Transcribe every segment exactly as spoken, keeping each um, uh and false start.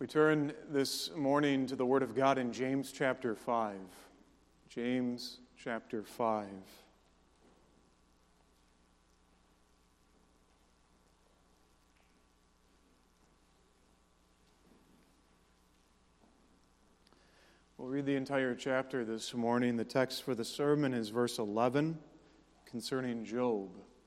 We turn this morning to the Word of God in James chapter five. James chapter five. We'll read the entire chapter this morning. The text for the sermon is verse eleven concerning Job.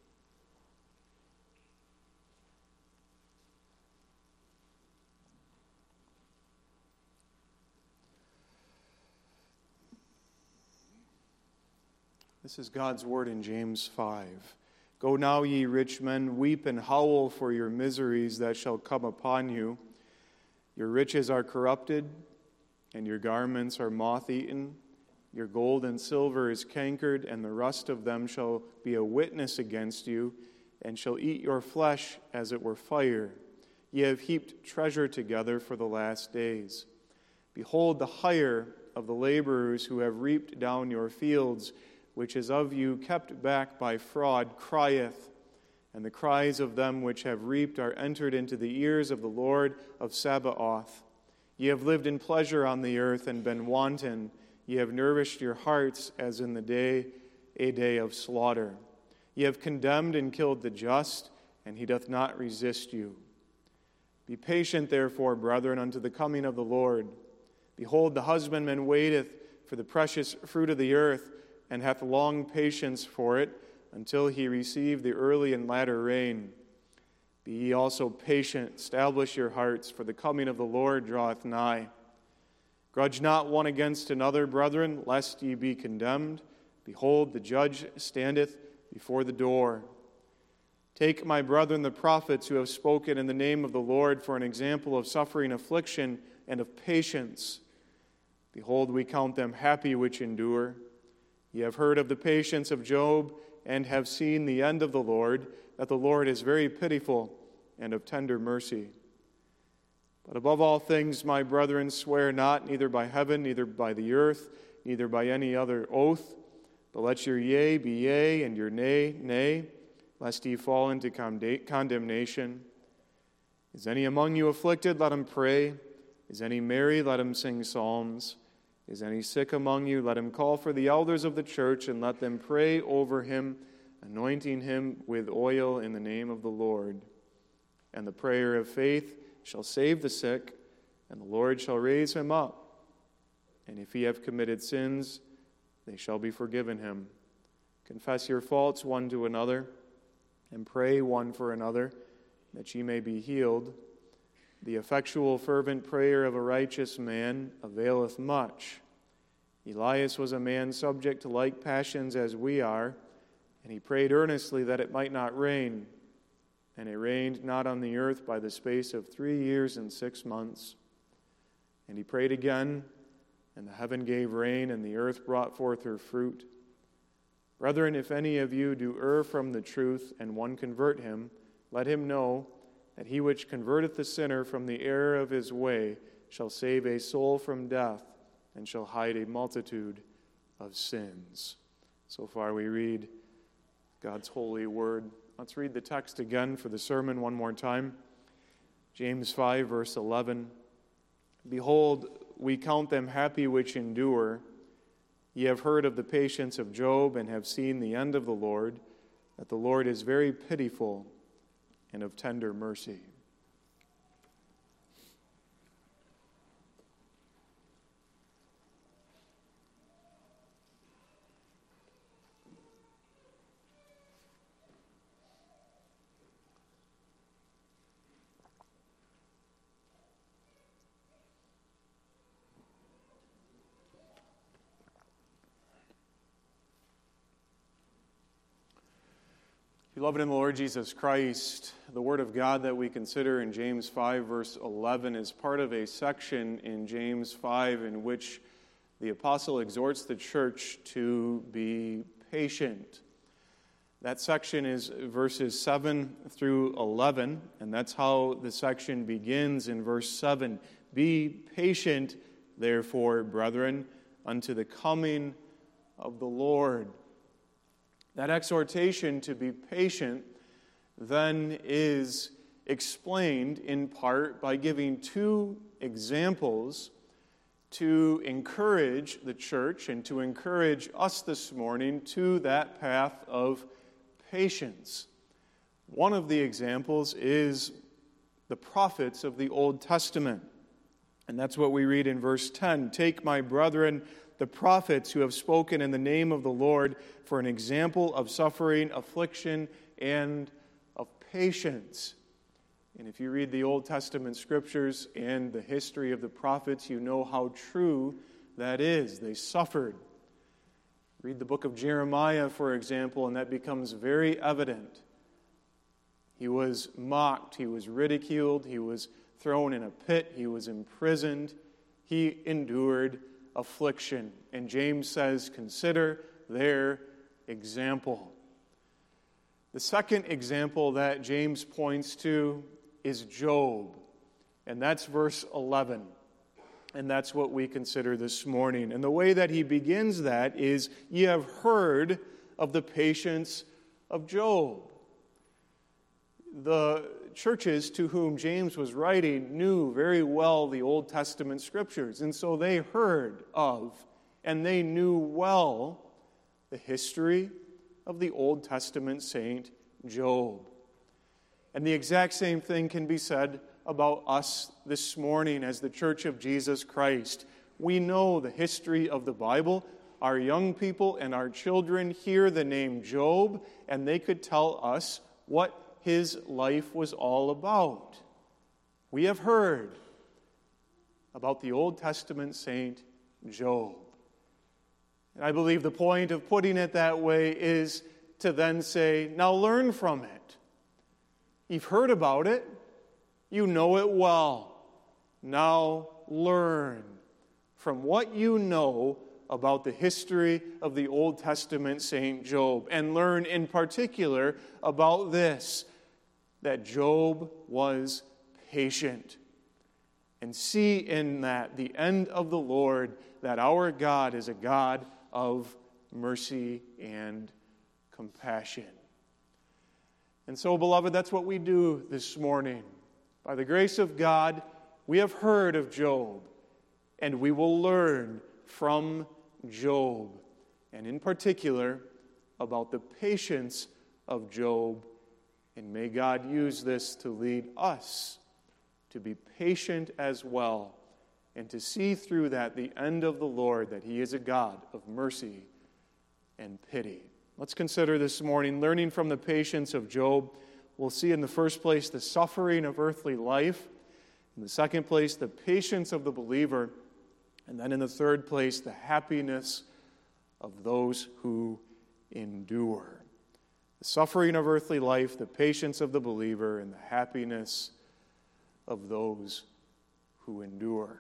This is God's word in James five. Go now, ye rich men, weep and howl for your miseries that shall come upon you. Your riches are corrupted, and your garments are moth-eaten. Your gold and silver is cankered, and the rust of them shall be a witness against you, and shall eat your flesh as it were fire. Ye have heaped treasure together for the last days. Behold, the hire of the laborers who have reaped down your fields, which is of you kept back by fraud, crieth, and the cries of them which have reaped are entered into the ears of the Lord of Sabaoth. Ye have lived in pleasure on the earth and been wanton. Ye have nourished your hearts as in the day, a day of slaughter. Ye have condemned and killed the just, and he doth not resist you. Be patient, therefore, brethren, unto the coming of the Lord. Behold, the husbandman waiteth for the precious fruit of the earth, and hath long patience for it, until he receive the early and latter rain. Be ye also patient, establish your hearts, for the coming of the Lord draweth nigh. Grudge not one against another, brethren, lest ye be condemned. Behold, the judge standeth before the door. Take, my brethren, the prophets who have spoken in the name of the Lord for an example of suffering affliction and of patience. Behold, we count them happy which endure. Ye have heard of the patience of Job, and have seen the end of the Lord, that the Lord is very pitiful and of tender mercy. But above all things, my brethren, swear not, neither by heaven, neither by the earth, neither by any other oath, but let your yea be yea, and your nay, nay, lest ye fall into condemnation. Is any among you afflicted? Let him pray. Is any merry? Let him sing psalms. Is any sick among you? Let him call for the elders of the church, and let them pray over him, anointing him with oil in the name of the Lord. And the prayer of faith shall save the sick, and the Lord shall raise him up. And if he have committed sins, they shall be forgiven him. Confess your faults one to another, and pray one for another, that ye may be healed. The effectual fervent prayer of a righteous man availeth much. Elias was a man subject to like passions as we are, and he prayed earnestly that it might not rain. And it rained not on the earth by the space of three years and six months. And he prayed again, and the heaven gave rain, and the earth brought forth her fruit. Brethren, if any of you do err from the truth, and one convert him, let him know that he which converteth the sinner from the error of his way shall save a soul from death, and shall hide a multitude of sins. So far we read God's holy word. Let's read the text again for the sermon one more time. James five, verse eleven. Behold, we count them happy which endure. Ye have heard of the patience of Job, and have seen the end of the Lord, that the Lord is very pitiful and of tender mercy. Beloved in the Lord Jesus Christ, the Word of God that we consider in James five, verse eleven, is part of a section in James five in which the apostle exhorts the church to be patient. That section is verses seven through eleven, and that's how the section begins in verse seven. Be patient, therefore, brethren, unto the coming of the Lord. That exhortation to be patient then is explained in part by giving two examples to encourage the church and to encourage us this morning to that path of patience. One of the examples is the prophets of the Old Testament. And that's what we read in verse ten. Take my brethren, the prophets who have spoken in the name of the Lord, for an example of suffering, affliction, and of patience. And if you read the Old Testament scriptures and the history of the prophets, you know how true that is. They suffered. Read the book of Jeremiah, for example, and that becomes very evident. He was mocked, he was ridiculed, he was thrown in a pit, he was imprisoned, he endured affliction. And James says, consider their example. The second example that James points to is Job, and that's verse eleven. And that's what we consider this morning. And the way that he begins that is, ye have heard of the patience of Job. The churches to whom James was writing knew very well the Old Testament scriptures, and so they heard of and they knew well the history of the Old Testament saint Job. And the exact same thing can be said about us this morning as the Church of Jesus Christ. We know the history of the Bible. Our young people and our children hear the name Job, and they could tell us what his life was all about. We have heard about the Old Testament saint Job. And I believe the point of putting it that way is to then say, now learn from it. You've heard about it. You know it well. Now learn from what you know about the history of the Old Testament saint Job, and learn in particular about this, that Job was patient. And see in that the end of the Lord, that our God is a God of mercy and compassion. And so, beloved, that's what we do this morning. By the grace of God, we have heard of Job, and we will learn from Job, and in particular, about the patience of Job. And may God use this to lead us to be patient as well, and to see through that the end of the Lord, that He is a God of mercy and pity. Let's consider this morning, learning from the patience of Job. We'll see in the first place the suffering of earthly life. In the second place, the patience of the believer. And then in the third place, the happiness of those who endure. The suffering of earthly life, the patience of the believer, and the happiness of those who endure.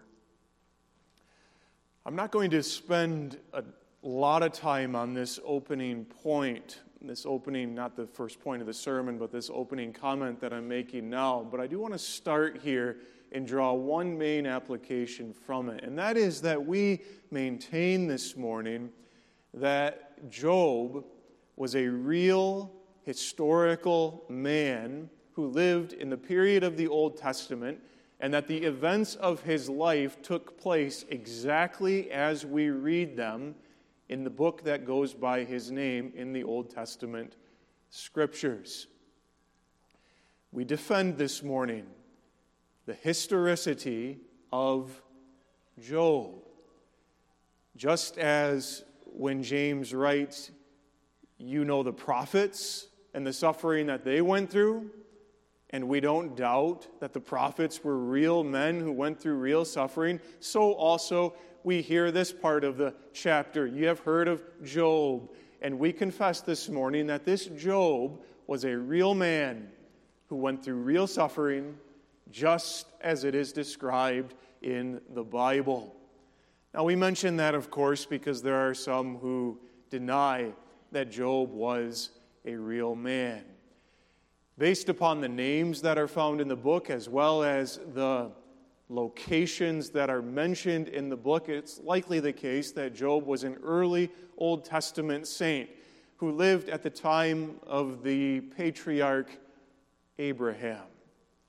I'm not going to spend a lot of time on this opening point, this opening, not the first point of the sermon, but this opening comment that I'm making now. But I do want to start here and draw one main application from it, and that is that we maintain this morning that Job was a real historical man who lived in the period of the Old Testament, and that the events of his life took place exactly as we read them in the book that goes by his name in the Old Testament Scriptures. We defend this morning the historicity of Job. Just as when James writes, you know the prophets and the suffering that they went through, and we don't doubt that the prophets were real men who went through real suffering, so also we hear this part of the chapter. You have heard of Job, and we confess this morning that this Job was a real man who went through real suffering, just as it is described in the Bible. Now, we mention that, of course, because there are some who deny that Job was a real man. Based upon the names that are found in the book, as well as the locations that are mentioned in the book, it's likely the case that Job was an early Old Testament saint who lived at the time of the patriarch Abraham.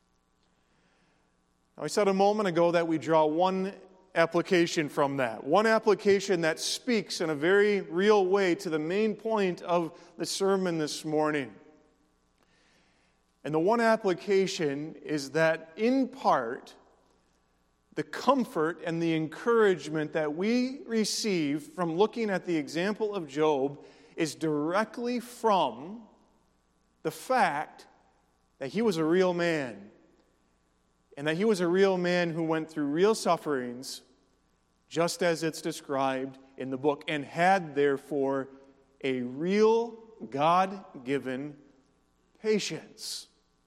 Now, I said a moment ago that we draw one application from that, one application that speaks in a very real way to the main point of the sermon this morning. And the one application is that, in part, the comfort and the encouragement that we receive from looking at the example of Job is directly from the fact that he was a real man, and that he was a real man who went through real sufferings, just as it's described in the book, and had, therefore, a real God-given patience.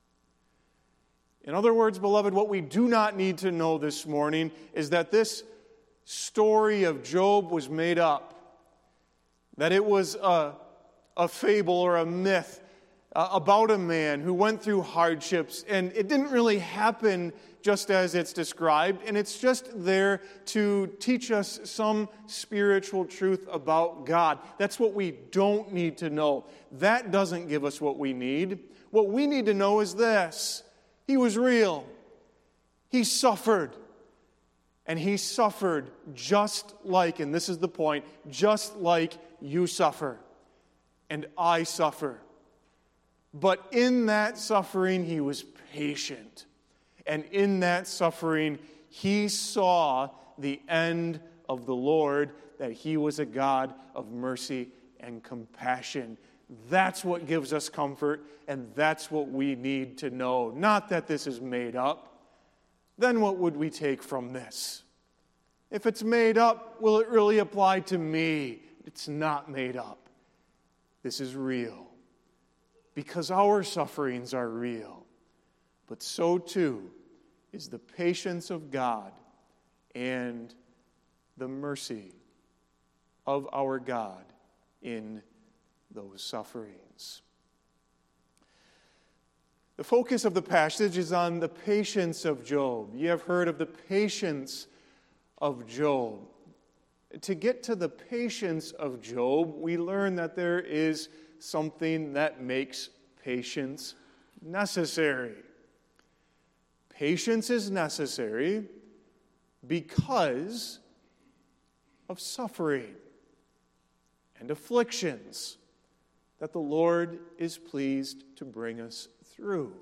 In other words, beloved, what we do not need to know this morning is that this story of Job was made up, that it was a, a fable or a myth uh, about a man who went through hardships, and it didn't really happen just as it's described, and it's just there to teach us some spiritual truth about God. That's what we don't need to know. That doesn't give us what we need. What we need to know is this: he was real. He suffered. And he suffered just like, and this is the point, just like you suffer and I suffer. But in that suffering, he was patient. And in that suffering, he saw the end of the Lord, that he was a God of mercy and compassion. That's what gives us comfort, and that's what we need to know. Not that this is made up. Then what would we take from this? If it's made up, will it really apply to me? It's not made up. This is real. Because our sufferings are real. But so too is the patience of God and the mercy of our God in those sufferings. The focus of the passage is on the patience of Job. You have heard of the patience of Job. To get to the patience of Job, we learn that there is something that makes patience necessary. Patience is necessary because of suffering and afflictions that the Lord is pleased to bring us through.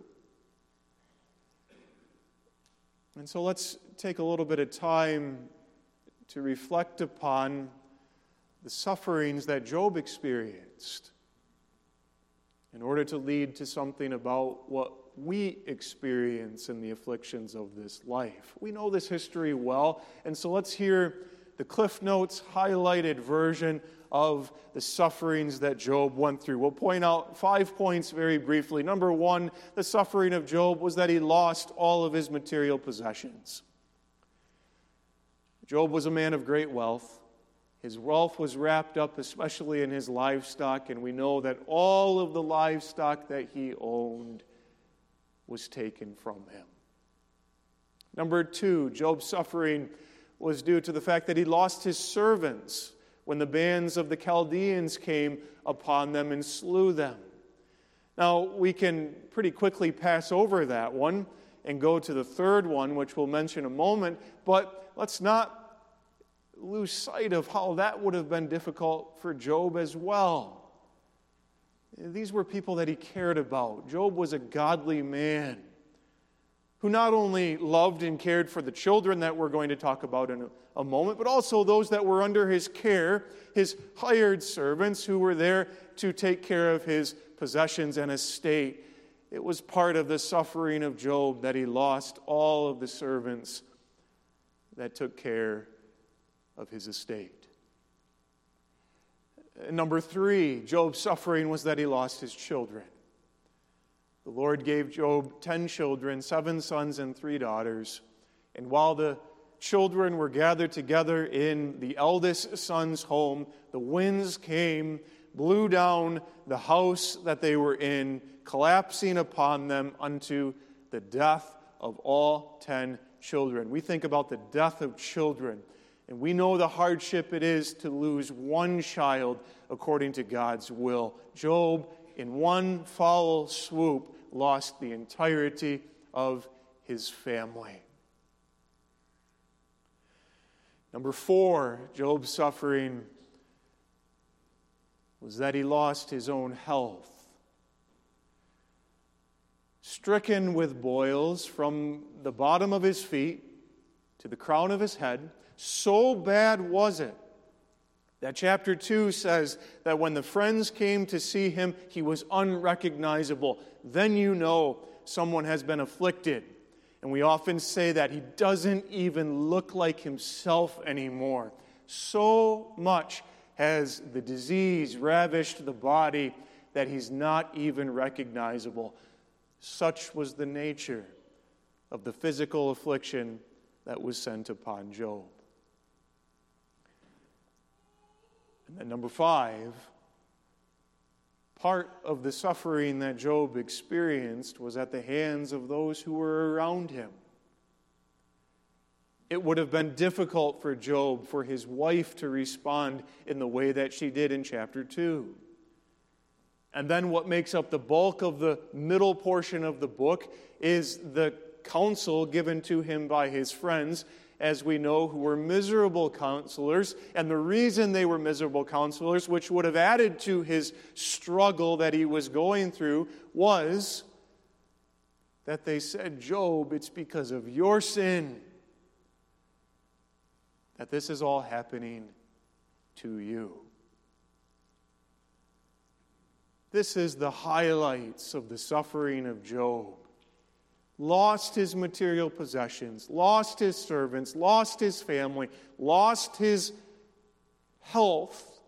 And so let's take a little bit of time to reflect upon the sufferings that Job experienced in order to lead to something about what we experience in the afflictions of this life. We know this history well, and so let's hear the Cliff Notes highlighted version of the sufferings that Job went through. We'll point out five points very briefly. Number one, the suffering of Job was that he lost all of his material possessions. Job was a man of great wealth. His wealth was wrapped up especially in his livestock, and we know that all of the livestock that he owned was taken from him. Number two, Job's suffering was due to the fact that he lost his servants when the bands of the Chaldeans came upon them and slew them. Now, we can pretty quickly pass over that one and go to the third one, which we'll mention in a moment, but let's not lose sight of how that would have been difficult for Job as well. These were people that he cared about. Job was a godly man who not only loved and cared for the children that we're going to talk about in a, a moment, but also those that were under his care, his hired servants who were there to take care of his possessions and estate. It was part of the suffering of Job that he lost all of the servants that took care of his estate. Number three, Job's suffering was that he lost his children. The Lord gave Job ten children, seven sons and three daughters. And while the children were gathered together in the eldest son's home, the winds came, blew down the house that they were in, collapsing upon them unto the death of all ten children. We think about the death of children, and we know the hardship it is to lose one child according to God's will. Job, in one foul swoop, lost the entirety of his family. Number four, Job's suffering was that he lost his own health. Stricken with boils from the bottom of his feet to the crown of his head, so bad was it that chapter two says that when the friends came to see him, he was unrecognizable. Then you know someone has been afflicted. And we often say that he doesn't even look like himself anymore. So much has the disease ravished the body that he's not even recognizable. Such was the nature of the physical affliction that was sent upon Job. And then number five, part of the suffering that Job experienced was at the hands of those who were around him. It would have been difficult for Job, for his wife to respond in the way that she did in chapter two. And then what makes up the bulk of the middle portion of the book is the counsel given to him by his friends, as we know, who were miserable counselors. And the reason they were miserable counselors, which would have added to his struggle that he was going through, was that they said, Job, it's because of your sin that this is all happening to you. This is the highlights of the suffering of Job. Lost his material possessions, lost his servants, lost his family, lost his health,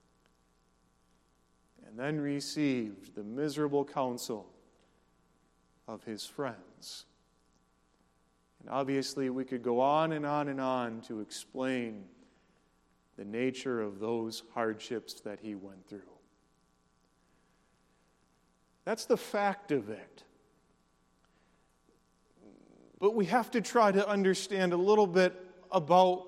and then received the miserable counsel of his friends. And obviously we could go on and on and on to explain the nature of those hardships that he went through. That's the fact of it. But we have to try to understand a little bit about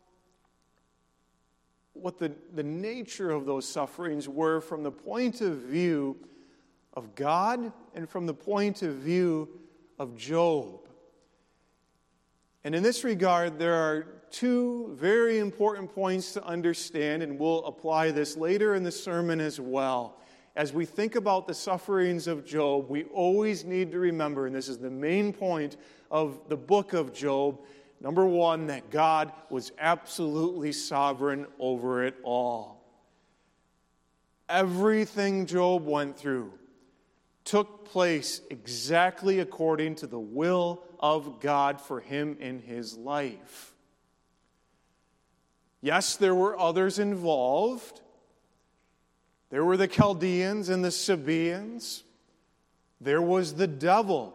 what the, the nature of those sufferings were from the point of view of God and from the point of view of Job. And in this regard, there are two very important points to understand, and we'll apply this later in the sermon as well. As we think about the sufferings of Job, we always need to remember, and this is the main point of the book of Job, number one, that God was absolutely sovereign over it all. Everything Job went through took place exactly according to the will of God for him in his life. Yes, there were others involved. There were the Chaldeans and the Sabaeans. There was the devil.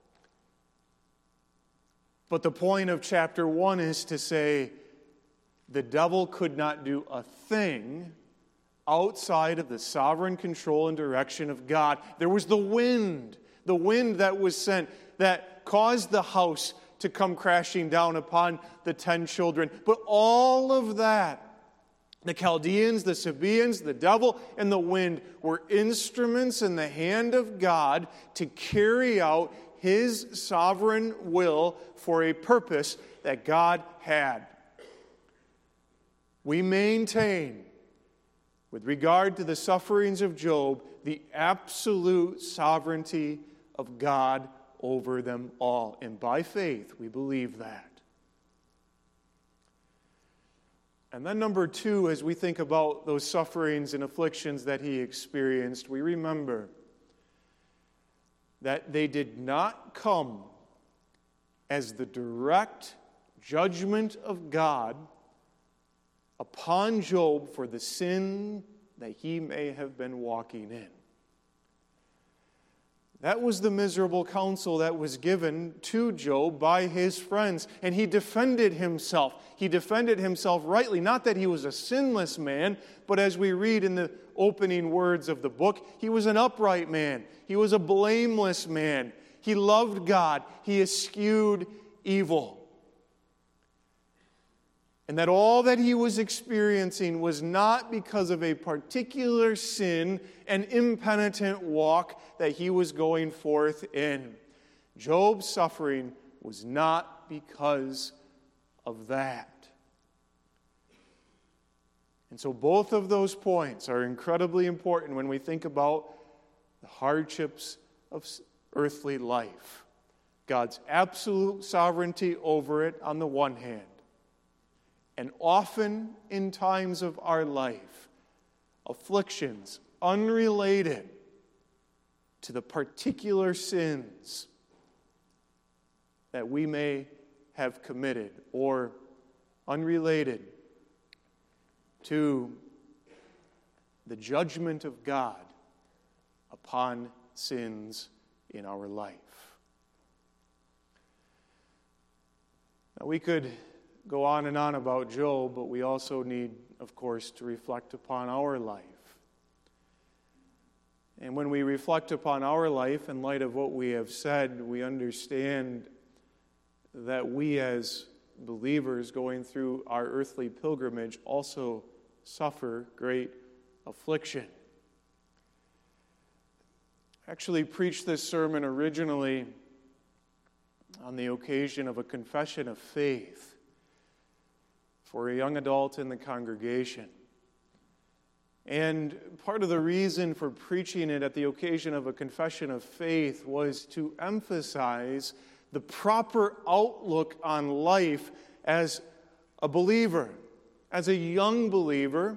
But the point of chapter one is to say the devil could not do a thing outside of the sovereign control and direction of God. There was the wind, the wind that was sent that caused the house to come crashing down upon the ten children. But all of that, the Chaldeans, the Sabaeans, the devil, and the wind were instruments in the hand of God to carry out His sovereign will for a purpose that God had. We maintain, with regard to the sufferings of Job, the absolute sovereignty of God over them all. And by faith, we believe that. And then number two, as we think about those sufferings and afflictions that he experienced, we remember that they did not come as the direct judgment of God upon Job for the sin that he may have been walking in. That was the miserable counsel that was given to Job by his friends, and he defended himself. He defended himself rightly, not that he was a sinless man, but as we read in the opening words of the book, he was an upright man. He was a blameless man. He loved God. He eschewed evil. And that all that he was experiencing was not because of a particular sin and impenitent walk that he was going forth in. Job's suffering was not because of that. And so both of those points are incredibly important when we think about the hardships of earthly life. God's absolute sovereignty over it on the one hand, and often in times of our life, afflictions unrelated to the particular sins that we may have committed, or unrelated to the judgment of God upon sins in our life. Now, we could go on and on about Job, but we also need, of course, to reflect upon our life. And when we reflect upon our life in light of what we have said, we understand that we as believers going through our earthly pilgrimage also suffer great affliction. I actually preached this sermon originally on the occasion of a confession of faith for a young adult in the congregation. And part of the reason for preaching it at the occasion of a confession of faith was to emphasize the proper outlook on life as a believer, as a young believer,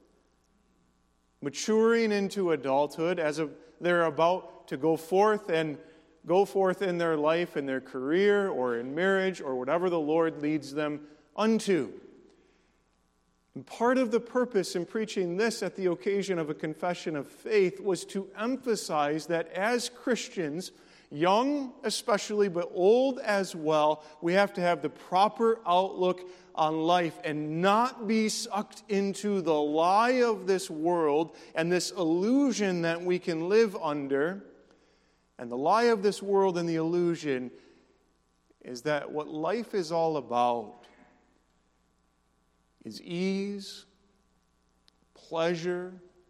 maturing into adulthood, as a, they're about to go forth and go forth in their life, in their career, or in marriage, or whatever the Lord leads them unto. And part of the purpose in preaching this at the occasion of a confession of faith was to emphasize that as Christians, young especially, but old as well, we have to have the proper outlook on life and not be sucked into the lie of this world and this illusion that we can live under. And the lie of this world and the illusion is that what life is all about is ease, pleasure,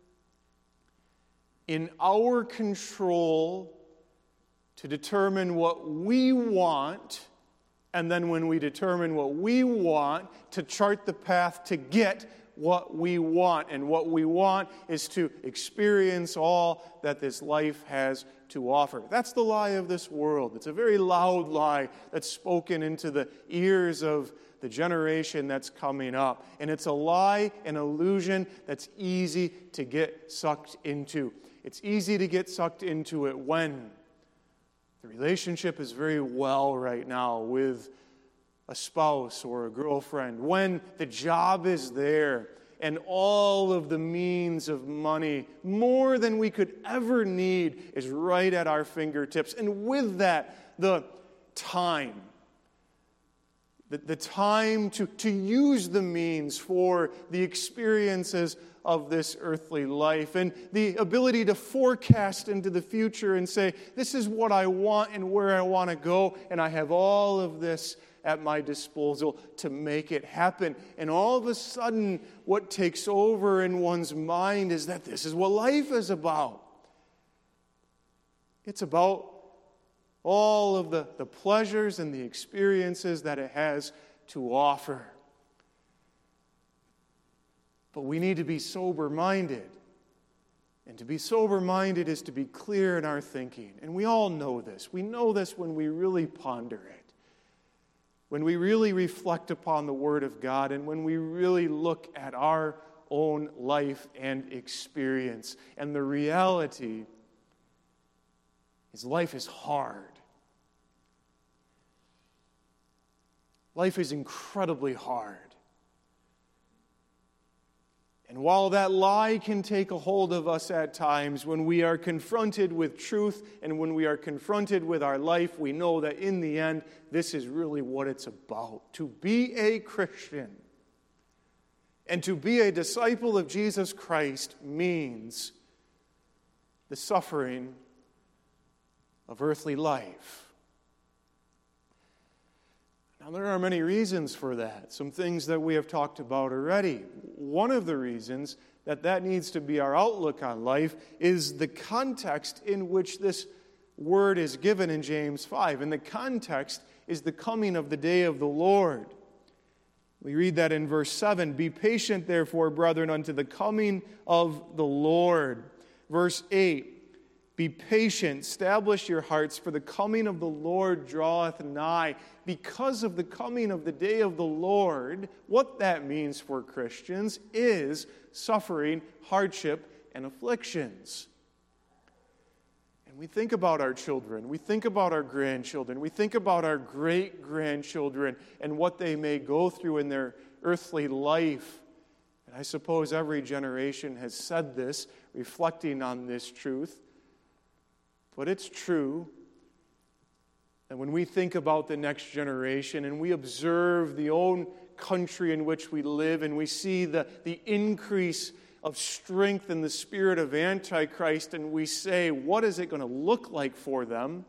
in our control to determine what we want, and then when we determine what we want, to chart the path to get what we want. And what we want is to experience all that this life has to offer. That's the lie of this world. It's a very loud lie that's spoken into the ears of the generation that's coming up. And it's a lie, an illusion that's easy to get sucked into. It's easy to get sucked into it when the relationship is very well right now with a spouse or a girlfriend, when the job is there and all of the means of money, more than we could ever need, is right at our fingertips. And with that, the time. The, the time to, to use the means for the experiences of this earthly life, and the ability to forecast into the future and say, this is what I want and where I want to go, and I have all of this at my disposal to make it happen. And all of a sudden, what takes over in one's mind is that this is what life is about. It's about all of the, the pleasures and the experiences that it has to offer. But we need to be sober-minded. And to be sober-minded is to be clear in our thinking. And we all know this. We know this when we really ponder it. When we really reflect upon the Word of God, and when we really look at our own life and experience. And the reality is life is hard. Life is incredibly hard. And while that lie can take a hold of us at times, when we are confronted with truth and when we are confronted with our life, we know that in the end, this is really what it's about. To be a Christian and to be a disciple of Jesus Christ means the suffering of earthly life. Now, there are many reasons for that, some things that we have talked about already. One of the reasons that that needs to be our outlook on life is the context in which this word is given in James five. And the context is the coming of the day of the Lord. We read that in verse seven, "Be patient, therefore, brethren, unto the coming of the Lord." Verse eight, "Be patient, establish your hearts, for the coming of the Lord draweth nigh." Because of the coming of the day of the Lord, what that means for Christians is suffering, hardship, and afflictions. And we think about our children, we think about our grandchildren, we think about our great-grandchildren and what they may go through in their earthly life. And I suppose every generation has said this, reflecting on this truth. But it's true. And when we think about the next generation and we observe the own country in which we live and we see the, the increase of strength in the spirit of Antichrist, and we say, what is it going to look like for them?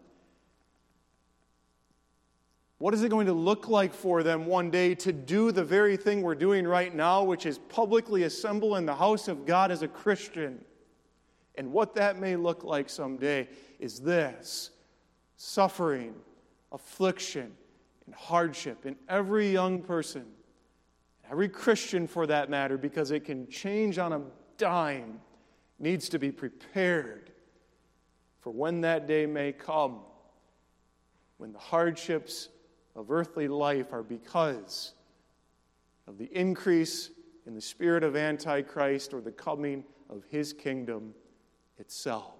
What is it going to look like for them one day to do the very thing we're doing right now, which is publicly assemble in the house of God as a Christian? And what that may look like someday is this: suffering, affliction, and hardship in every young person, every Christian for that matter, because it can change on a dime, needs to be prepared for when that day may come, when the hardships of earthly life are because of the increase in the spirit of Antichrist or the coming of his kingdom itself.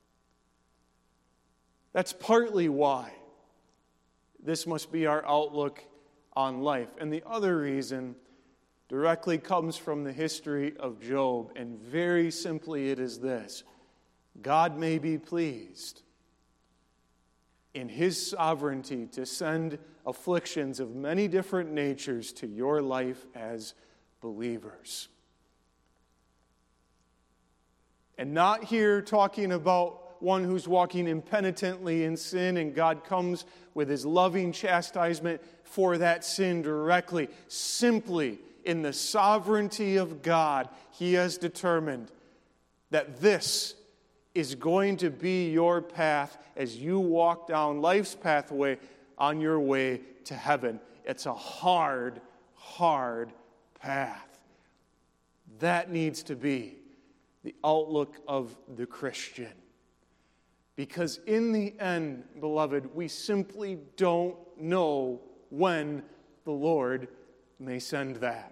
That's partly why this must be our outlook on life. And the other reason directly comes from the history of Job, and very simply it is this: God may be pleased in his sovereignty to send afflictions of many different natures to your life as believers. And not here talking about one who's walking impenitently in sin and God comes with his loving chastisement for that sin directly. Simply, in the sovereignty of God, he has determined that this is going to be your path as you walk down life's pathway on your way to heaven. It's a hard, hard path. That needs to be the outlook of the Christian. Because in the end, beloved, we simply don't know when the Lord may send that.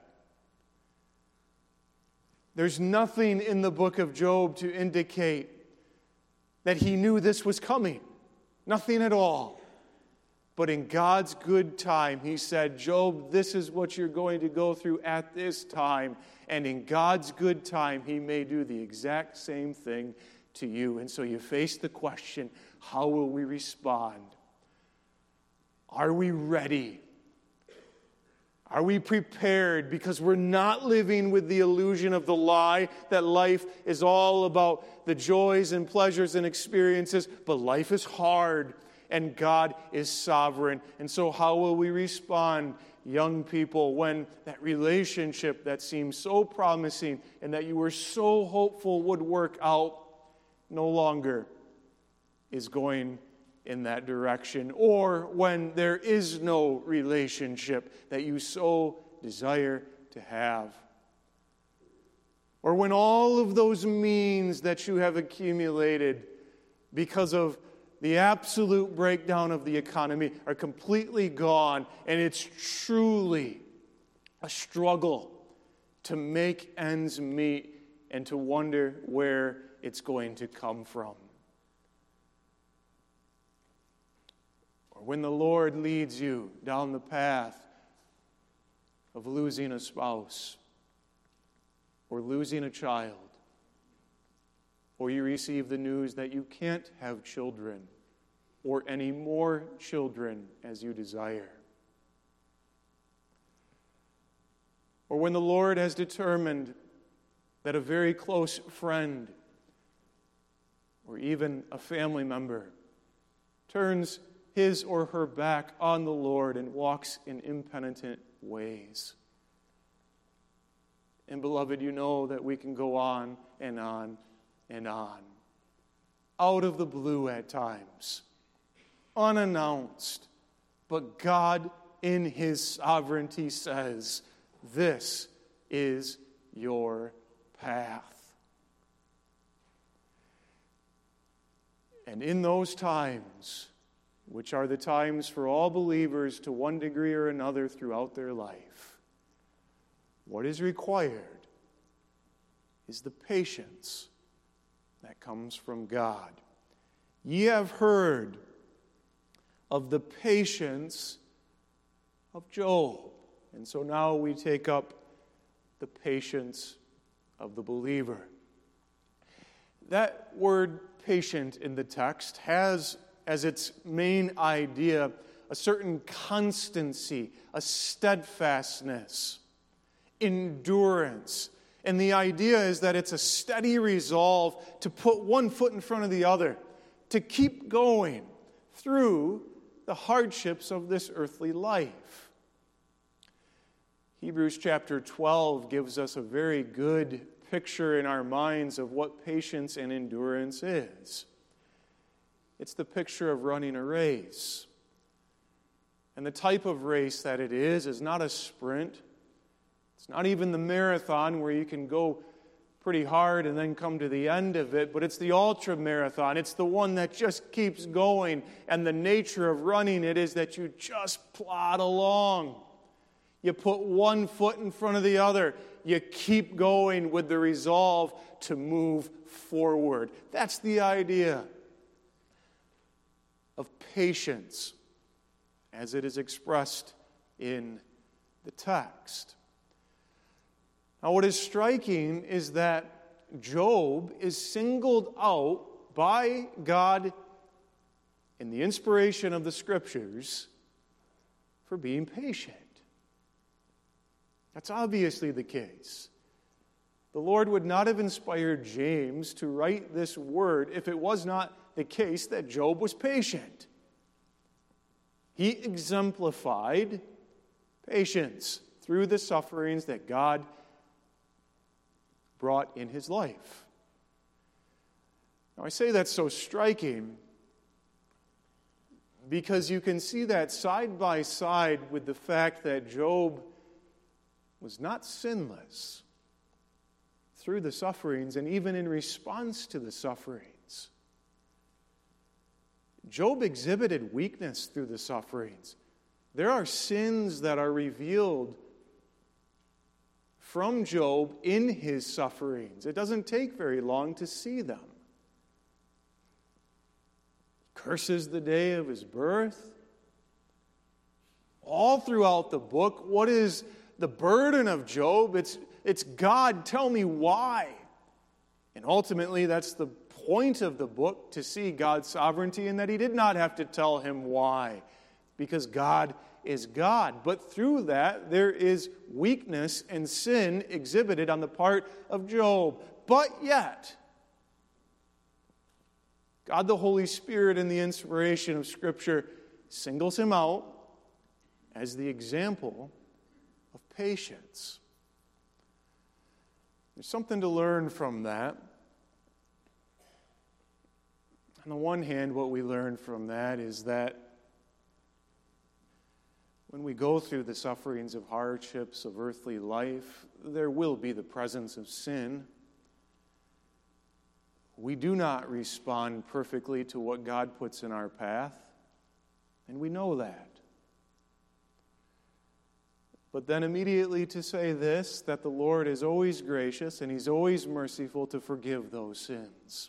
There's nothing in the book of Job to indicate that he knew this was coming. Nothing at all. But in God's good time, he said, Job, this is what you're going to go through at this time. And in God's good time, he may do the exact same thing to you. And so you face the question, how will we respond? Are we ready? Are we prepared? Because we're not living with the illusion of the lie that life is all about the joys and pleasures and experiences, but life is hard and God is sovereign. And so how will we respond, young people, when that relationship that seems so promising and that you were so hopeful would work out no longer is going in that direction, or when there is no relationship that you so desire to have, or when all of those means that you have accumulated because of the absolute breakdown of the economy are completely gone, and it's truly a struggle to make ends meet and to wonder where it's going to come from. Or when the Lord leads you down the path of losing a spouse, or losing a child, or you receive the news that you can't have children, or any more children as you desire. Or when the Lord has determined that a very close friend or even a family member turns his or her back on the Lord and walks in impenitent ways. And beloved, you know that we can go on and on and on. Out of the blue at times. Unannounced. But God in his sovereignty says, This is your path. And in those times, which are the times for all believers to one degree or another throughout their life, what is required is the patience that comes from God. Ye have heard of the patience of Job. And so now we take up the patience of the believer. That word patient in the text has as its main idea a certain constancy, a steadfastness, endurance. And the idea is that it's a steady resolve to put one foot in front of the other, to keep going through the hardships of this earthly life. Hebrews chapter twelve gives us a very good picture in our minds of what patience and endurance is. It's the picture of running a race. And the type of race that it is is not a sprint. It's not even the marathon where you can go pretty hard and then come to the end of it, but it's the ultra marathon. It's the one that just keeps going, and the nature of running it is that you just plod along. You put one foot in front of the other. You keep going with the resolve to move forward. That's the idea of patience as it is expressed in the text. Now, what is striking is that Job is singled out by God in the inspiration of the Scriptures for being patient. That's obviously the case. The Lord would not have inspired James to write this word if it was not the case that Job was patient. He exemplified patience through the sufferings that God brought in his life. Now, I say that's so striking because you can see that side by side with the fact that Job was not sinless through the sufferings and even in response to the sufferings. Job exhibited weakness through the sufferings. There are sins that are revealed from Job in his sufferings. It doesn't take very long to see them. Curses the day of his birth. All throughout the book, what is the burden of Job? It's, it's God, tell me why. And ultimately, that's the point of the book, to see God's sovereignty and that he did not have to tell him why, because God is God. But through that, there is weakness and sin exhibited on the part of Job. But yet, God the Holy Spirit in the inspiration of Scripture singles him out as the example of patience. There's something to learn from that. On the one hand, what we learn from that is that when we go through the sufferings of hardships of earthly life, there will be the presence of sin. We do not respond perfectly to what God puts in our path, and we know that. But then immediately to say this, that the Lord is always gracious and he's always merciful to forgive those sins.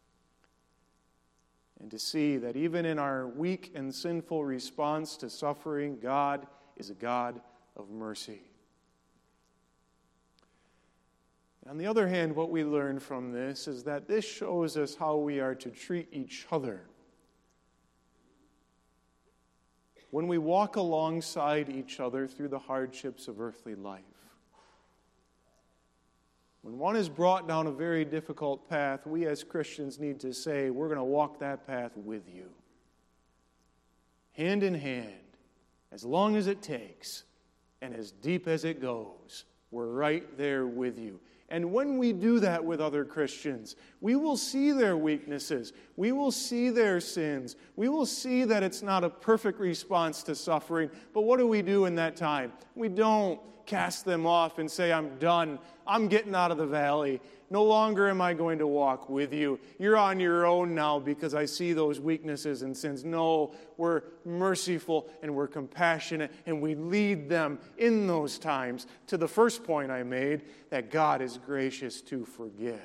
And to see that even in our weak and sinful response to suffering, God is a God of mercy. On the other hand, what we learn from this is that this shows us how we are to treat each other. When we walk alongside each other through the hardships of earthly life. When one is brought down a very difficult path, we as Christians need to say, we're going to walk that path with you. Hand in hand, as long as it takes, and as deep as it goes, we're right there with you. And when we do that with other Christians, we will see their weaknesses. We will see their sins. We will see that it's not a perfect response to suffering. But what do we do in that time? We don't cast them off and say, I'm done. I'm getting out of the valley. No longer am I going to walk with you. You're on your own now because I see those weaknesses and sins. No, we're merciful and we're compassionate and we lead them in those times to the first point I made, that God is gracious to forgive.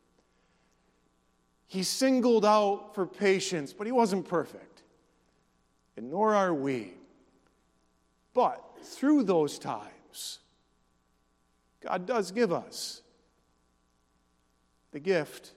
He singled out for patience, but he wasn't perfect. And nor are we. But through those times, God does give us the gift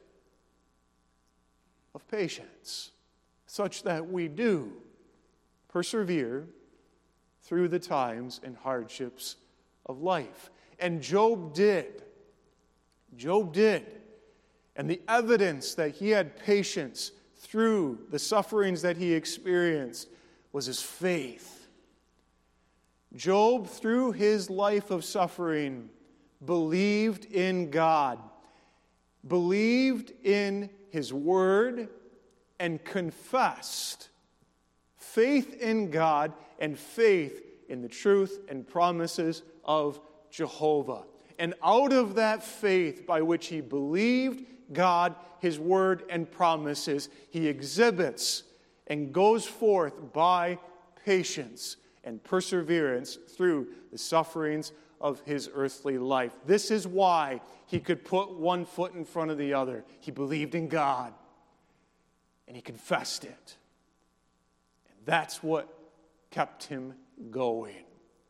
of patience, such that we do persevere through the times and hardships of life. And Job did. Job did. And the evidence that he had patience through the sufferings that he experienced was his faith. Job, through his life of suffering, believed in God, believed in his word, and confessed faith in God and faith in the truth and promises of Jehovah. And out of that faith by which he believed God, his word, and promises, he exhibits and goes forth by patience and perseverance through the sufferings of his earthly life. This is why he could put one foot in front of the other. He believed in God, and he confessed it. And that's what kept him going.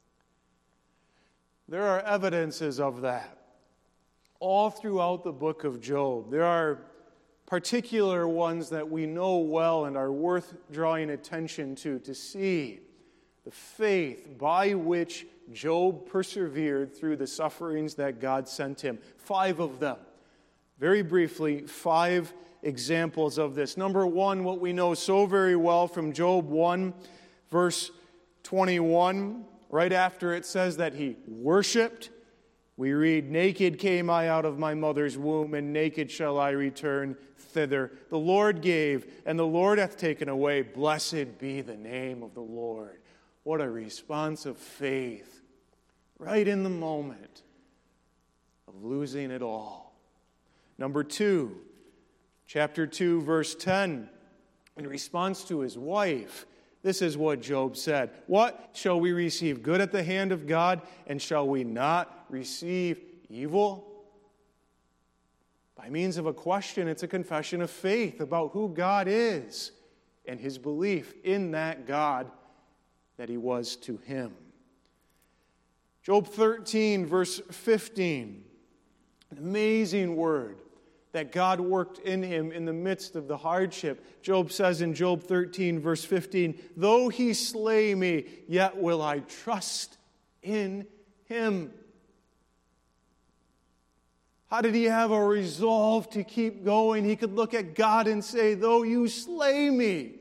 There are evidences of that all throughout the book of Job. There are particular ones that we know well and are worth drawing attention to, to see the faith by which Job persevered through the sufferings that God sent him. Five of them. Very briefly, five examples of this. Number one, what we know so very well from Job one, verse twenty-one, right after it says that he worshiped, we read, "Naked came I out of my mother's womb, and naked shall I return thither. The Lord gave, and the Lord hath taken away. Blessed be the name of the Lord." What a response of faith, right in the moment of losing it all. Number two, chapter two, verse ten, in response to his wife, this is what Job said. "What? Shall we receive good at the hand of God, and shall we not receive evil?" By means of a question, it's a confession of faith about who God is and his belief in that God that he was to him. Job thirteen, verse fifteen, an amazing word that God worked in him in the midst of the hardship. Job says in Job thirteen, verse fifteen, "Though he slay me, yet will I trust in him." How did he have a resolve to keep going? He could look at God and say, "Though you slay me,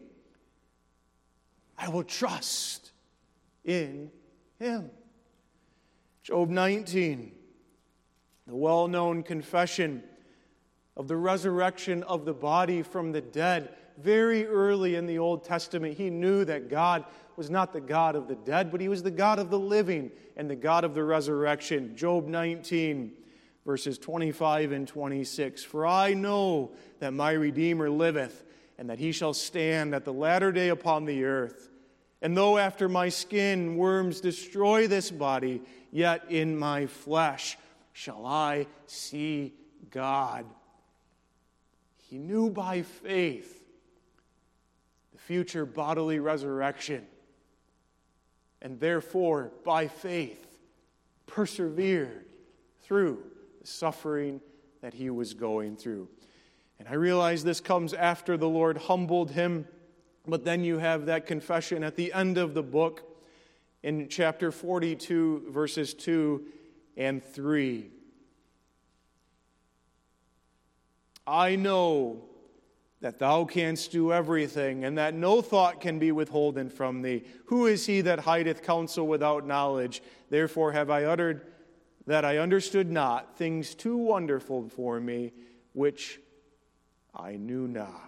I will trust in him." Job nineteen, the well-known confession of the resurrection of the body from the dead. Very early in the Old Testament, he knew that God was not the God of the dead, but he was the God of the living and the God of the resurrection. Job nineteen, verses twenty-five and twenty-six. "For I know that my Redeemer liveth, and that he shall stand at the latter day upon the earth. And though after my skin worms destroy this body, yet in my flesh shall I see God." He knew by faith the future bodily resurrection, and therefore, by faith, persevered through the suffering that he was going through. And I realize this comes after the Lord humbled him. But then you have that confession at the end of the book in chapter forty-two, verses two and three. "I know that thou canst do everything, and that no thought can be withholden from thee. Who is he that hideth counsel without knowledge? Therefore have I uttered that I understood not, things too wonderful for me, which I knew not.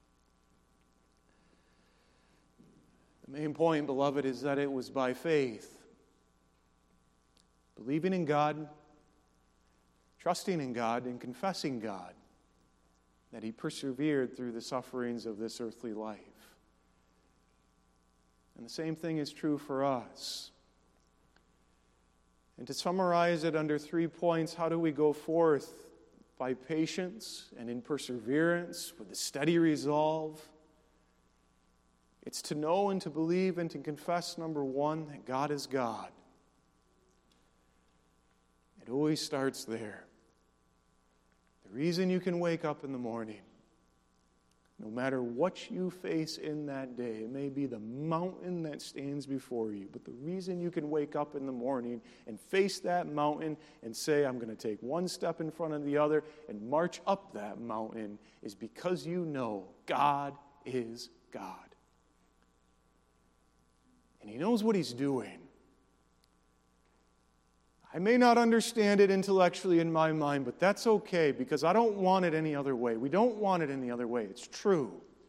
The main point, beloved, is that it was by faith, believing in God, trusting in God, and confessing God, that he persevered through the sufferings of this earthly life. And the same thing is true for us. And to summarize it under three points, how do we go forth? By patience and in perseverance, with a steady resolve. It's to know and to believe and to confess, number one, that God is God. It always starts there. The reason you can wake up in the morning, no matter what you face in that day, it may be the mountain that stands before you, but the reason you can wake up in the morning and face that mountain and say, I'm going to take one step in front of the other and march up that mountain, is because you know God is God. And he knows what he's doing. I may not understand it intellectually in my mind, but that's okay, because I don't want it any other way. We don't want it any other way. It's true.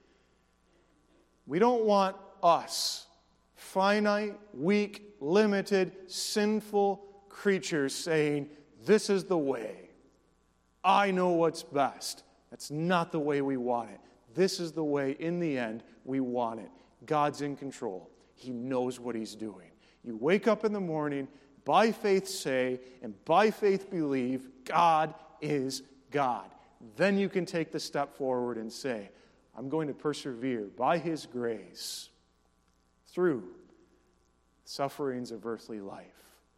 We don't want us, finite, weak, limited, sinful creatures, saying, this is the way. I know what's best. That's not the way we want it. This is the way, in the end, we want it. God's in control. He knows what he's doing. You wake up in the morning, by faith say, and by faith believe, God is God. Then you can take the step forward and say, I'm going to persevere by his grace through sufferings of earthly life.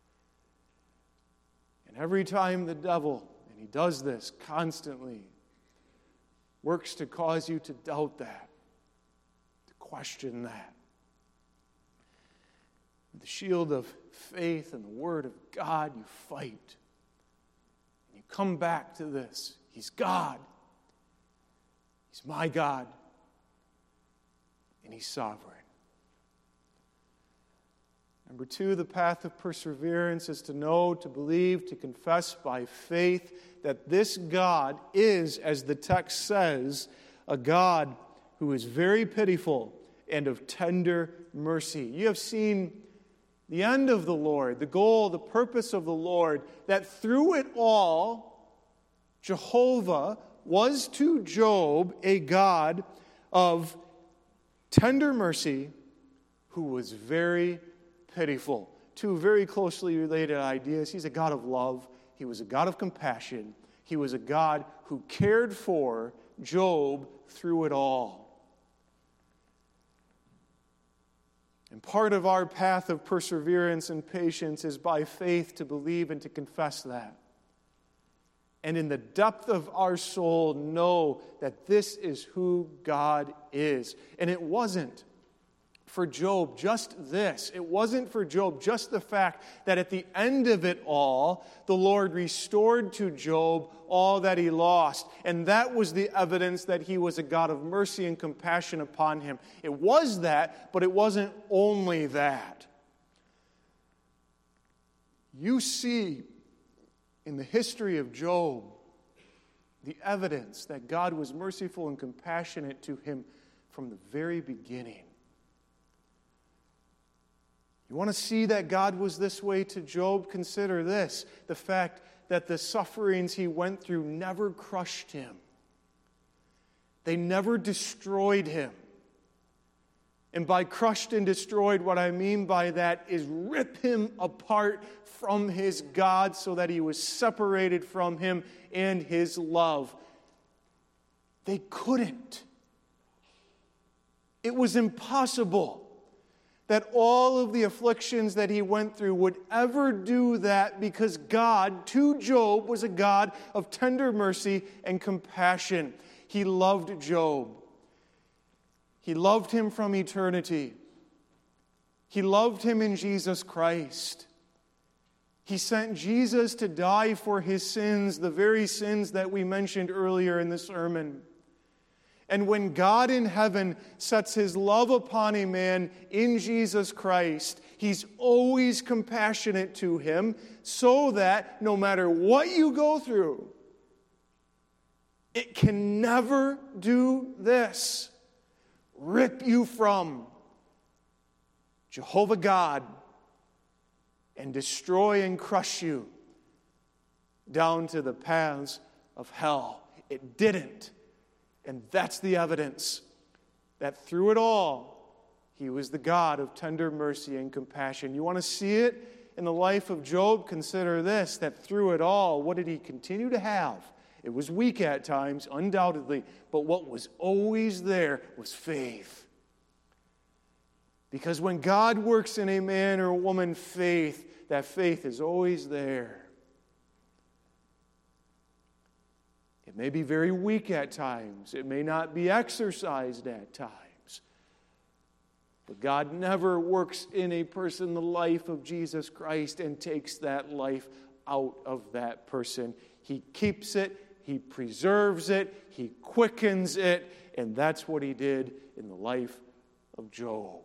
And every time the devil, and he does this constantly, works to cause you to doubt that, to question that, with the shield of faith and the Word of God, you fight. You come back to this. He's God. He's my God. And he's sovereign. Number two, the path of perseverance is to know, to believe, to confess by faith that this God is, as the text says, a God who is very pitiful and of tender mercy. You have seen the end of the Lord, the goal, the purpose of the Lord, that through it all, Jehovah was to Job a God of tender mercy who was very pitiful. Two very closely related ideas. He's a God of love. He was a God of compassion. He was a God who cared for Job through it all. And part of our path of perseverance and patience is by faith to believe and to confess that. And in the depth of our soul, know that this is who God is. And it wasn't for Job just this. It wasn't for Job just the fact that at the end of it all, the Lord restored to Job all that he lost. And that was the evidence that he was a God of mercy and compassion upon him. It was that, but it wasn't only that. You see in the history of Job the evidence that God was merciful and compassionate to him from the very beginning. You want to see that God was this way to Job? Consider this, the fact that the sufferings he went through never crushed him. They never destroyed him. And by crushed and destroyed, what I mean by that is rip him apart from his God so that he was separated from him and his love. They couldn't. It was impossible that all of the afflictions that he went through would ever do that, because God, to Job, was a God of tender mercy and compassion. He loved Job. He loved him from eternity. He loved him in Jesus Christ. He sent Jesus to die for his sins, the very sins that we mentioned earlier in the sermon. And when God in heaven sets his love upon a man in Jesus Christ, he's always compassionate to him, so that no matter what you go through, it can never do this: rip you from Jehovah God and destroy and crush you down to the paths of hell. It didn't. And that's the evidence that through it all, he was the God of tender mercy and compassion. You want to see it in the life of Job? Consider this, that through it all, what did he continue to have? It was weak at times, undoubtedly, but what was always there was faith. Because when God works in a man or a woman faith, that faith is always there. It may be very weak at times. It may not be exercised at times. But God never works in a person the life of Jesus Christ and takes that life out of that person. He keeps it, he preserves it, he quickens it, and that's what he did in the life of Job.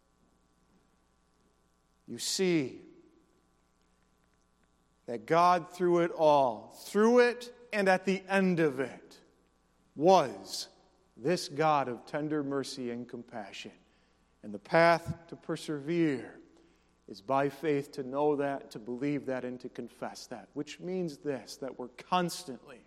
You see that God through it all, through it and at the end of it, was this God of tender mercy and compassion. And the path to persevere is by faith, to know that, to believe that, and to confess that. Which means this, that we're constantly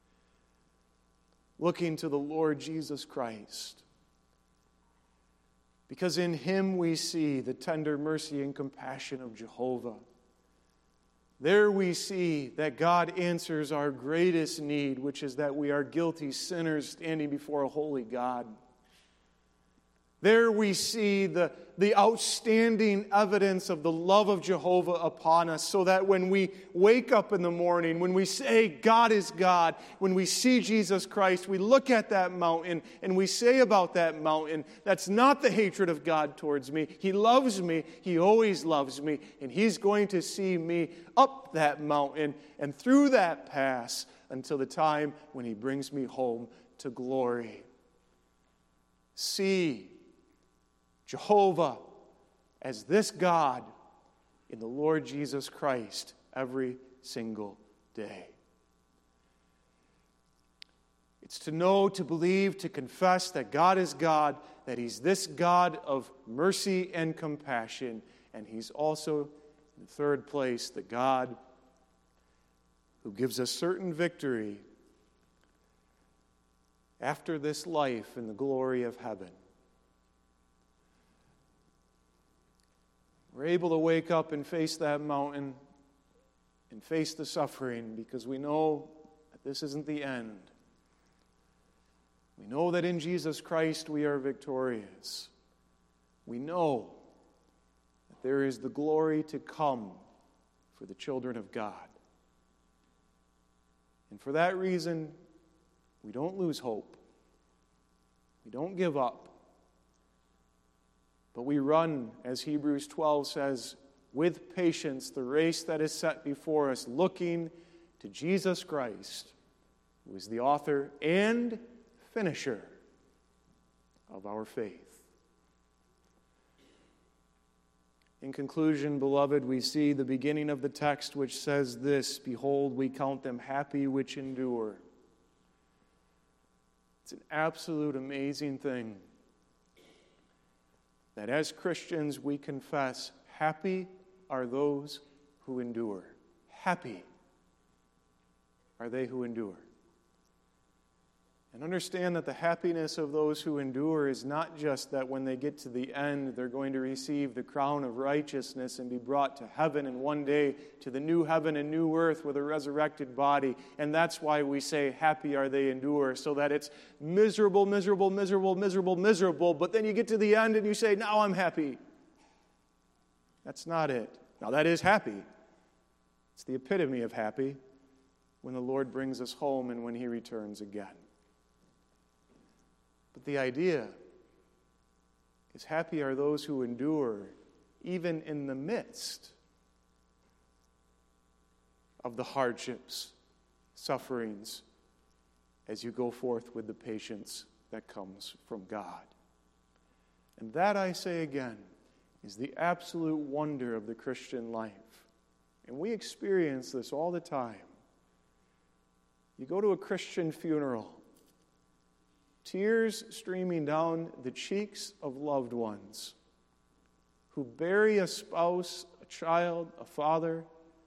looking to the Lord Jesus Christ. Because in him we see the tender mercy and compassion of Jehovah. There we see that God answers our greatest need, which is that we are guilty sinners standing before a holy God. There we see the, the outstanding evidence of the love of Jehovah upon us, so that when we wake up in the morning, when we say God is God, when we see Jesus Christ, we look at that mountain and we say about that mountain, that's not the hatred of God towards me. He loves me. He always loves me. And he's going to see me up that mountain and through that pass until the time when he brings me home to glory. See Jehovah as this God in the Lord Jesus Christ every single day. It's to know, to believe, to confess that God is God, that he's this God of mercy and compassion, and he's also, in the third place, the God who gives us certain victory after this life in the glory of heaven. We're able to wake up and face that mountain and face the suffering because we know that this isn't the end. We know that in Jesus Christ we are victorious. We know that there is the glory to come for the children of God. And for that reason, we don't lose hope. We don't give up. But we run, as Hebrews twelve says, with patience the race that is set before us, looking to Jesus Christ, who is the author and finisher of our faith. In conclusion, beloved, we see the beginning of the text which says this: "Behold, we count them happy which endure." It's an absolute amazing thing that as Christians we confess, happy are those who endure. Happy are they who endure. And understand that the happiness of those who endure is not just that when they get to the end, they're going to receive the crown of righteousness and be brought to heaven, and one day to the new heaven and new earth with a resurrected body. And that's why we say, happy are they endure, so that it's miserable, miserable, miserable, miserable, miserable, but then you get to the end and you say, now I'm happy. That's not it. Now that is happy. It's the epitome of happy when the Lord brings us home and when he returns again. But the idea is, happy are those who endure even in the midst of the hardships, sufferings, as you go forth with the patience that comes from God. And that, I say again, is the absolute wonder of the Christian life. And we experience this all the time. You go to a Christian funeral, tears streaming down the cheeks of loved ones who bury a spouse, a child, a father,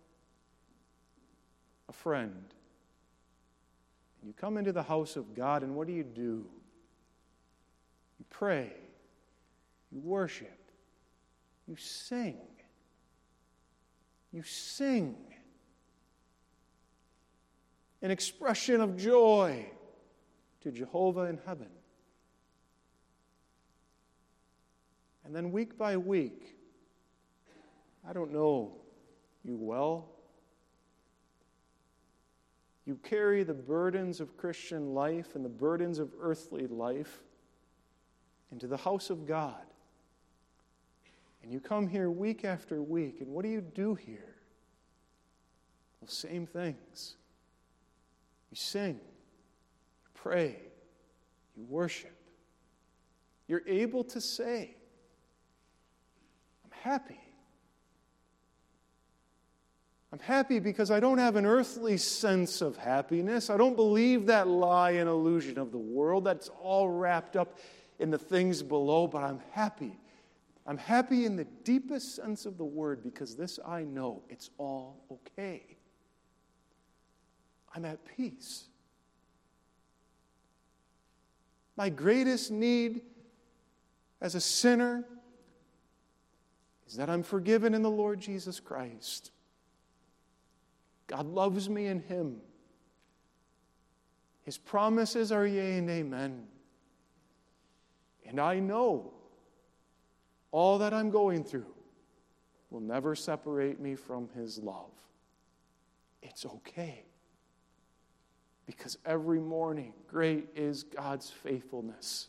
a friend. And you come into the house of God, and what do you do? You pray, you worship, you sing. You sing. An expression of joy to Jehovah in heaven. And then week by week, I don't know you well, you carry the burdens of Christian life and the burdens of earthly life into the house of God. And you come here week after week, and what do you do here? Well, same things. You sing, you pray, you worship. You're able to say, I'm happy. I'm happy because I don't have an earthly sense of happiness. I don't believe that lie and illusion of the world. That's all wrapped up in the things below, but I'm happy. I'm happy in the deepest sense of the word because this I know, it's all okay. I'm at peace. My greatest need as a sinner is that I'm forgiven in the Lord Jesus Christ. God loves me in Him. His promises are yea and amen. And I know all that I'm going through will never separate me from His love. It's okay. Because every morning, great is God's faithfulness.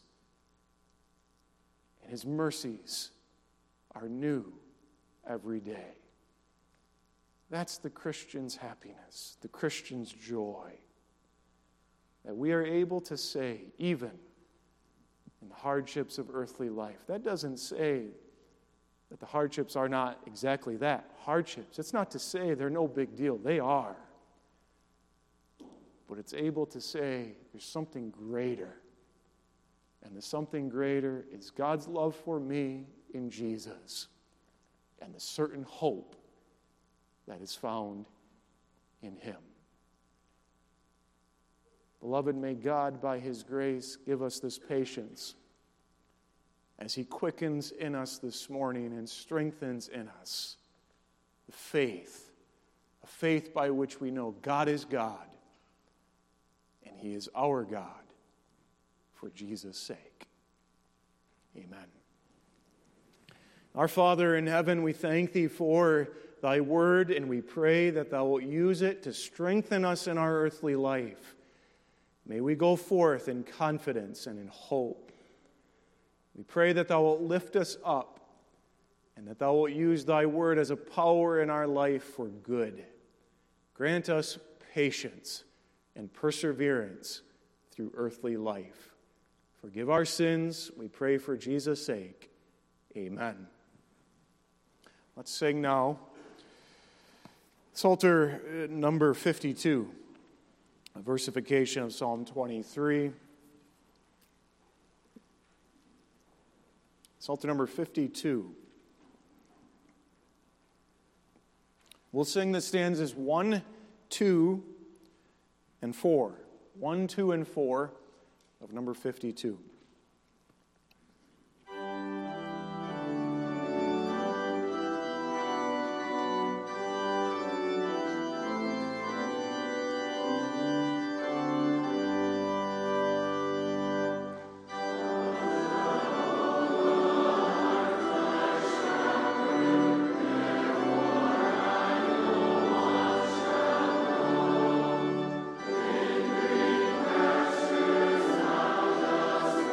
And His mercies are new every day. That's the Christian's happiness, the Christian's joy. That we are able to say, even in the hardships of earthly life. That doesn't say that the hardships are not exactly that, hardships. It's not to say they're no big deal. They are. But it's able to say there's something greater. And the something greater is God's love for me in Jesus and the certain hope that is found in Him. Beloved, may God, by His grace, give us this patience as He quickens in us this morning and strengthens in us the faith, a faith by which we know God is God and He is our God for Jesus' sake. Amen. Our Father in heaven, we thank Thee for Thy word, and we pray that Thou wilt use it to strengthen us in our earthly life. May we go forth in confidence and in hope. We pray that Thou wilt lift us up and that Thou wilt use Thy word as a power in our life for good. Grant us patience and perseverance through earthly life. Forgive our sins, we pray for Jesus' sake. Amen. Let's sing now Psalter number fifty-two, a versification of Psalm twenty-three. Psalter number fifty-two. We'll sing the stanzas one, two, and four. One, two, and four of number fifty-two. Thank you.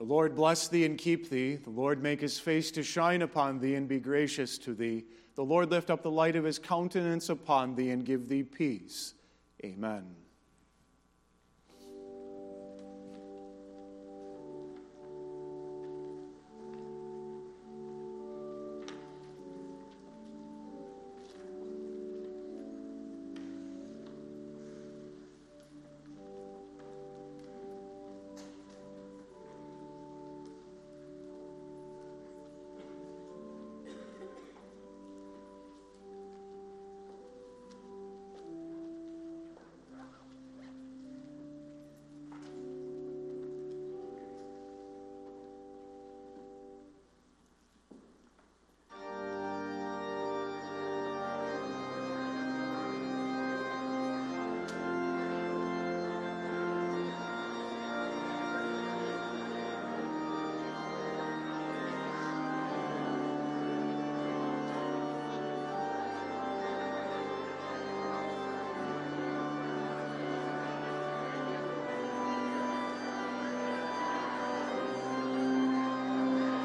The Lord bless thee and keep thee. The Lord make his face to shine upon thee and be gracious to thee. The Lord lift up the light of his countenance upon thee and give thee peace. Amen.